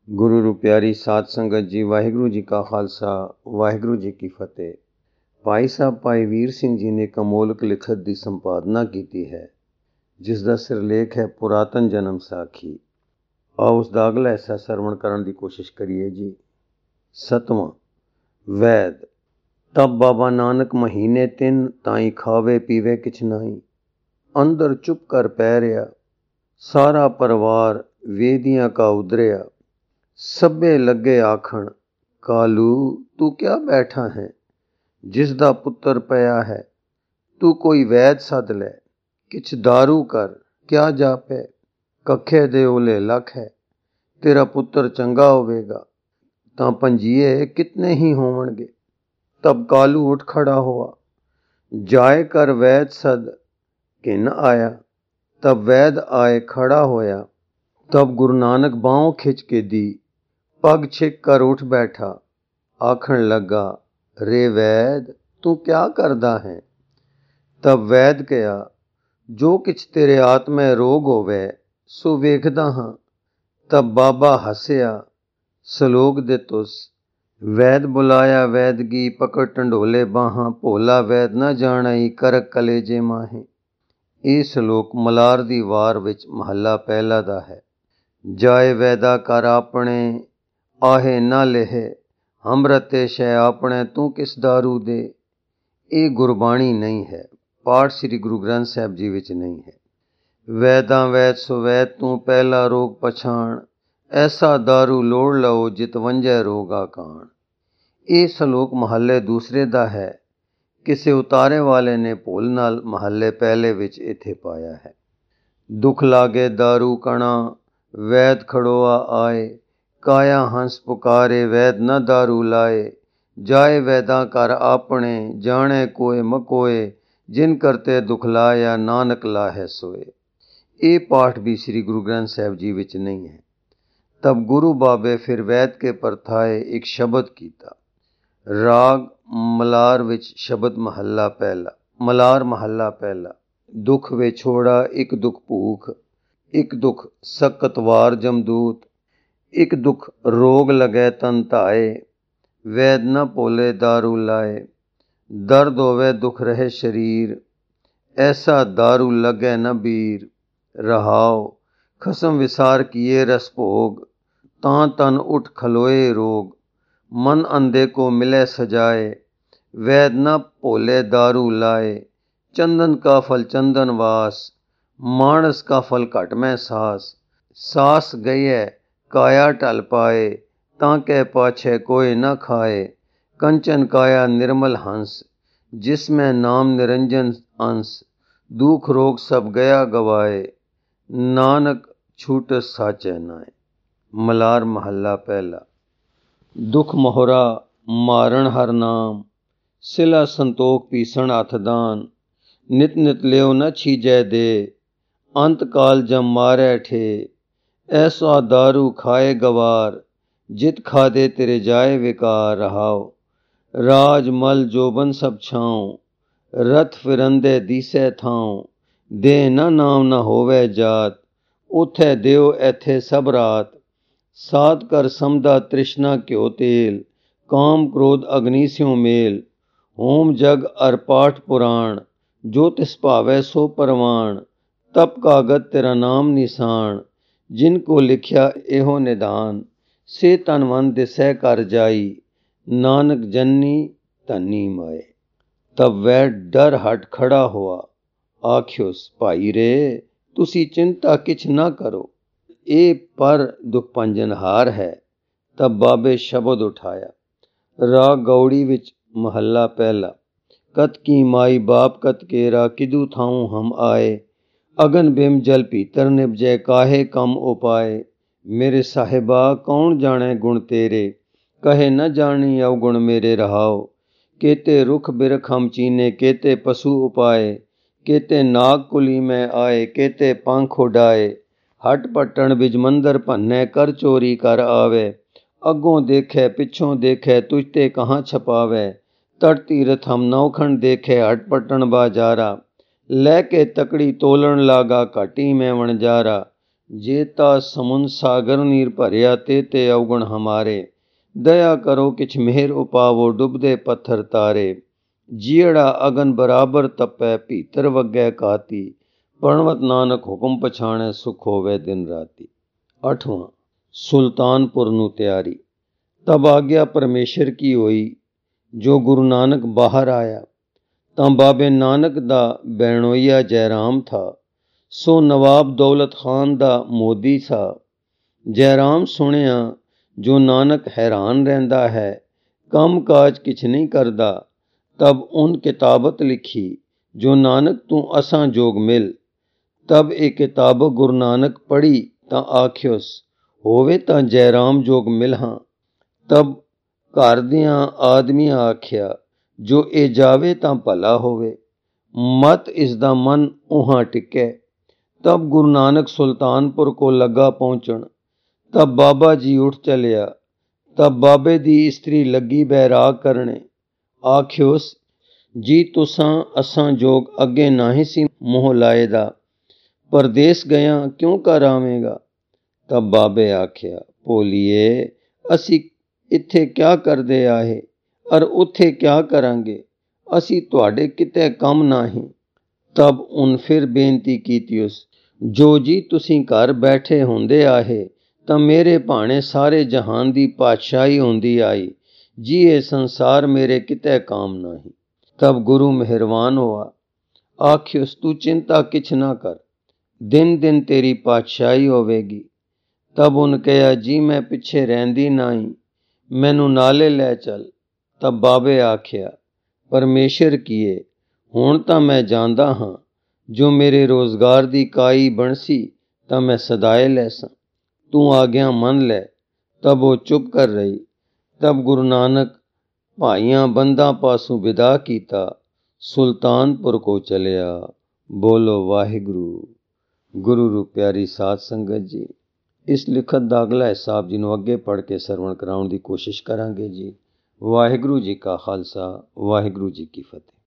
ਗੁਰੂ ਨੂੰ ਪਿਆਰੀ ਸਾਧ ਸੰਗਤ ਜੀ, ਵਾਹਿਗੁਰੂ ਜੀ ਕਾ ਖਾਲਸਾ, ਵਾਹਿਗੁਰੂ ਜੀ ਕੀ ਫਤਿਹ। ਭਾਈ ਸਾਹਿਬ ਭਾਈ ਵੀਰ ਸਿੰਘ ਜੀ ਨੇ ਇੱਕ ਅਮੋਲਕ ਲਿਖਤ ਦੀ ਸੰਪਾਦਨਾ ਕੀਤੀ ਹੈ, ਜਿਸ ਦਾ ਸਿਰਲੇਖ ਹੈ ਪੁਰਾਤਨ ਜਨਮ ਸਾਖੀ। ਆਓ ਉਸ ਦਾ ਅਗਲਾ ਹਿੱਸਾ ਸਰਵਣ ਕਰਨ ਦੀ ਕੋਸ਼ਿਸ਼ ਕਰੀਏ ਜੀ। 7ਵਾਂ ਵੈਦ। ਤਬ ਬਾਬਾ ਨਾਨਕ ਮਹੀਨੇ 3 ਤਾਈਂ ਖਾਵੇ ਪੀਵੇ ਕਿਛ ਨਾਹੀਂ। ਅੰਦਰ ਚੁੱਪ ਕਰ ਪੈ ਰਿਹਾ, ਸਾਰਾ ਪਰਿਵਾਰ ਵੇਦੀਆਂ ਕਾ ਉਦਰਿਆ। ਸਭੇ ਲੱਗੇ ਆਖਣ, ਕਾਲੂ ਤੂੰ ਕਿਆ ਬੈਠਾ ਹੈ, ਜਿਸ ਦਾ ਪੁੱਤਰ ਪਿਆ ਹੈ। ਤੂੰ ਕੋਈ ਵੈਦ ਸੱਦ ਲੈ, ਕਿਛ ਦਾਰੂ ਕਰ, ਕਿਆ ਜਾਪੈ। ਕੱਖੇ ਦੇ ਓਲੇ ਲੱਖ ਹੈ, ਤੇਰਾ ਪੁੱਤਰ ਚੰਗਾ ਹੋਵੇਗਾ ਤਾਂ ਪੰਜੀਏ ਕਿਤਨੇ ਹੀ ਹੋਵਣਗੇ। ਤਬ ਕਾਲੂ ਉੱਠ ਖੜਾ हुआ, ਜਾਏ ਕਰ ਵੈਦ ਸਦ ਘਿਨ ਆਇਆ। ਤਬ ਵੈਦ ਆਏ खड़ा होया। तब गुरु नानक बाहों खिंच के दी, पग छिक कर उठ बैठा। आखण लगा, रे वैद तू क्या करदा है। तब वैद कहा, जो किछ तेरे आत्मा रोग होवे सो वेखदा हां। तब बाबा हसिया, सलोक दे तुस। वैद बुलाया वैदगी, पकड़ टंडोले बाहां। भोला वैद ना जानाई, करक कलेजे माहे। ਇਹ ਸ਼ਲੋਕ ਮਲਾਰ ਦੀ ਵਾਰ ਵਿੱਚ ਮਹੱਲਾ ਪਹਿਲਾ ਦਾ ਹੈ। ਜਾਏ ਵੈਦਾ ਕਰ ਆਪਣੇ, ਆਹੇ ਨਾ ਲੇਹੇ। ਹਮਰਤੇ ਸ਼ੈ ਆਪਣੇ, ਤੂੰ ਕਿਸ ਦਾਰੂ ਦੇ। ਇਹ ਗੁਰਬਾਣੀ ਨਹੀਂ ਹੈ, ਪਾਠ ਸ੍ਰੀ ਗੁਰੂ ਗ੍ਰੰਥ ਸਾਹਿਬ ਜੀ ਵਿੱਚ ਨਹੀਂ ਹੈ। ਵੈਦਾਂ ਵੈਦ ਸੋ ਵੈਦ, ਤੂੰ ਪਹਿਲਾ ਰੋਗ ਪਛਾਣ। ਐਸਾ ਦਾਰੂ ਲੋੜ ਲਓ, ਜਿਤ ਵੰਜੈ ਰੋਗਾ ਕਾਣ। ਇਹ ਸ਼ਲੋਕ ਮਹੱਲੇ ਦੂਸਰੇ ਦਾ ਹੈ। ਕਿਸੇ ਉਤਾਰੇ ਵਾਲੇ ਨੇ ਭੁੱਲ ਨਾਲ ਮਹੱਲੇ ਪਹਿਲੇ ਵਿੱਚ ਇੱਥੇ ਪਾਇਆ ਹੈ। ਦੁੱਖ ਲਾਗੇ ਦਾਰੂ ਕਣਾ, ਵੈਦ ਖੜੋਆ ਆਏ। ਕਾਇਆ ਹੰਸ ਪੁਕਾਰੇ, ਵੈਦ ਨਾ ਦਾਰੂ ਲਾਏ। ਜਾਏ ਵੈਦਾਂ ਕਰ ਆਪਣੇ, ਜਾਣੇ ਕੋਏ ਮਕੋਏ। ਜਿਨ ਕਰਤੇ ਦੁੱਖ ਲਾਇਆ, ਨਾਨਕ ਲਾਹੇ ਸੋਏ। ਇਹ ਪਾਠ ਵੀ ਸ੍ਰੀ ਗੁਰੂ ਗ੍ਰੰਥ ਸਾਹਿਬ ਜੀ ਵਿੱਚ ਨਹੀਂ ਹੈ। ਤਬ ਗੁਰੂ ਬਾਬੇ ਫਿਰ ਵੈਦ ਕੇ ਪਰਥਾਏ ਇੱਕ ਸ਼ਬਦ ਕੀਤਾ। ਰਾਗ ਮਲਾਰ ਵਿੱਚ ਸ਼ਬਦ ਮਹੱਲਾ ਪਹਿਲਾ। ਮਲਾਰ ਮਹੱਲਾ ਪਹਿਲਾ। ਦੁੱਖ ਵਿਛੋੜਾ, ਇੱਕ ਦੁੱਖ ਭੂਖ, ਇੱਕ ਦੁੱਖ ਸਕਤ ਵਾਰ ਜਮਦੂਤ। ਇੱਕ ਦੁੱਖ ਰੋਗ ਲਗੈ ਤਨ ਧਾਏ, ਵੈਦ ਨਾ ਭੋਲੇ ਦਾਰੂ ਲਾਏ। ਦਰਦ ਹੋਵੇ ਦੁੱਖ ਰਹੇ ਸ਼ਰੀਰ, ਐਸਾ ਦਾਰੂ ਲਗੈ ਨ ਬੀਰ। ਰਹਾਉ ਖਸਮ ਵਿਸਾਰ ਕੀਏ ਰਸ ਭੋਗ, ਤਾਂ ਤਨ ਉੱਠ ਖਲੋਏ ਰੋਗ। मन अंधे को मिले सजाए, वैद न भोले दारू लाए। चंदन का फल चंदन वास, मानस का फल घट में सास। सास गई है काया टल पाए, ताके पाछे कोई न खाए। कंचन काया निर्मल हंस, जिसमें नाम निरंजन अंश। दुख रोग सब गया गवाए, नानक छूट साचे नाए। मलार महला पहला। दुख मोहरा मारण हर नाम, सिला संतोख पीसण अथदान। नित नित लियो न छीजै दे, अंत काल जम मारै ठे। ऐसा दारू खाए गवार, जित खादे तेरे जाए विकार। रहाओ राज मल जोबन सब छाऊं, रथ फिरंदे दीसै थाऊं। दे न नाम न होवे जात, उथे देओ एथे सब रात। साध कर समदा तृष्णा क्यो तेल, काम क्रोध अग्नि स्यों मेल। होम जग अर पाठ पुराण, जो तिस भावै सो परवान। तप कागत तेरा नाम निशान, जिनको लिखिया एहो निदान। से तन मन दिसै कर जाई, नानक जन्नी धनी माए। तब वह डर हट खड़ा हुआ, आख्योस भाई रे तुसी चिंता किछ ना करो, ਇਹ ਪਰ ਦੁੱਖ ਪੰਜਨਹਾਰ ਹੈ। ਤਬ ਬਾਬੇ ਸ਼ਬਦ ਉਠਾਇਆ। ਰਾਗ ਗੌੜੀ ਵਿੱਚ ਮਹੱਲਾ ਪਹਿਲਾ। ਕਤ ਕੀ ਮਾਈ ਬਾਪ ਕਤ ਕੇਰਾ, ਕਿਦੂ ਥਾਉ ਹਮ ਆਏ। ਅਗਨ ਬਿਮ ਜਲ ਭੀਤਰ ਨਿਭਜੈ, ਕਾਹੇ ਕਮ ਉਪਾਏ। ਮੇਰੇ ਸਾਹਿਬਾ ਕੌਣ ਜਾਣੇ ਗੁਣ ਤੇਰੇ, ਕਹੇ ਨ ਜਾਣੀ ਅਵਗੁਣ ਮੇਰੇ। ਰਹਾਓ ਕੇਤੇ ਰੁਖ ਬਿਰਖ ਹਮ ਚੀਨੇ, ਕੇਤੇ ਪਸ਼ੂ ਉਪਾਏ। ਕੇਤੇ ਨਾਗ ਕੁਲੀ ਮੈਂ ਆਏ, ਕੇਤੇ ਪੰਖ ਉਡਾਏ। ਹਟ ਪਟਣ ਬਿਜ ਮੰਦਰ ਭੰਨੈ, ਕਰ ਚੋਰੀ ਕਰ ਆਵੇ। ਅੱਗੋਂ ਦੇਖੈ ਪਿੱਛੋਂ ਦੇਖੈ, ਤੁਝ ਤੇ ਕਹਾਂ ਛਪਾਵੇ। ਤਟ ਤੀਰਥ ਹਮ ਨੌਖਣ ਦੇਖੈ, ਹਟ ਪਟਣ ਬਾਜਾਰਾ। ਲੈ ਕੇ ਤਕੜੀ ਤੋਲਣ ਲਾਗਾ, ਘਾਟੀ ਮੈਂ ਵਣਜਾਰਾ। जेता समुन सागर नीर भरिया ते अवगुण हमारे। दया करो किछ मेहर उपावो डुबदे पत्थर तारे। जियड़ा अगन बराबर तपै भीतर वगै काती। परणवत नानक हुक्म पछाणे सुख होवे दिन राती। 8वां सुल्तानपुर नूं तैयारी। तब आज्ञा परमेश्वर की होई जो गुरु नानक बाहर आया। तां बाबे नानक दा बैणोईया जयराम था। सो नवाब दौलत खान दा मोदी सा। जयराम सुनिया जो नानक हैरान रहंदा है, काम काज किछ नहीं करदा। तब उन किताबत लिखी जो नानक तू असां जोग मिल। तब ये किताब गुरु नानक पढ़ी तां आखियोस होवे तां जयराम जोग मिल हां। तब घर दियां आदमियां आख्या जो ए जावे तां भला होवे, मत इसदा मन उहां टिकै। तब गुरु नानक सुल्तानपुर को लगा पहुंचण। तब बाबा जी उठ चलिया। तब बाबे दी इस्त्री लगी बैराग करने। आख्योस जी तुसां असां जोग अगे नाही सी मोह लाए दा, परदेस गया क्यों कर आवेगा। तब बाबे आख्या भोलिए असी इत्थे क्या करदे आए अर उत्थे क्या करांगे, असी तुहाडे किते कम नाही। तब उन फिर बेनती कीतीउस जो जी तुसीं घर बैठे हुंदे आए तां मेरे भाणे सारे जहान दी पातशाही हुंदी आई। जी ये संसार मेरे किते काम नाही। तब गुरु मेहरबान हुआ। आखिउस तू चिंता किछ ना कर, दिन दिन तेरी पातशाही होवेगी। तब उन कहा जी मैं पिछे रहंदी नहीं, मैनू नाले लै चल। तब बाबे आख्या परमेश्वर कीए हुण तां मैं जांदा हां, जो मेरे रोजगार दी काई बनसी तां मैं सदाए लैसां, तू आग्या मन लै। तब वो चुप कर रही। तब गुरु नानक भाइयां बंदा पासों विदा कीता, सुल्तानपुर को चलिया। बोलो वाहिगुरु। गुरु रूप प्यारी साध संगत जी, इस लिखत ਦਾ ਅਗਲਾ ਹਿੱਸਾ ਆਪ ਜੀ ਨੂੰ ਅੱਗੇ ਪੜ੍ਹ ਕੇ ਸਰਵਣ ਕਰਾਉਣ ਦੀ ਕੋਸ਼ਿਸ਼ ਕਰਾਂਗੇ ਜੀ। ਵਾਹਿਗੁਰੂ ਜੀ ਕਾ ਖਾਲਸਾ, ਵਾਹਿਗੁਰੂ ਜੀ ਕੀ ਫਤਿਹ।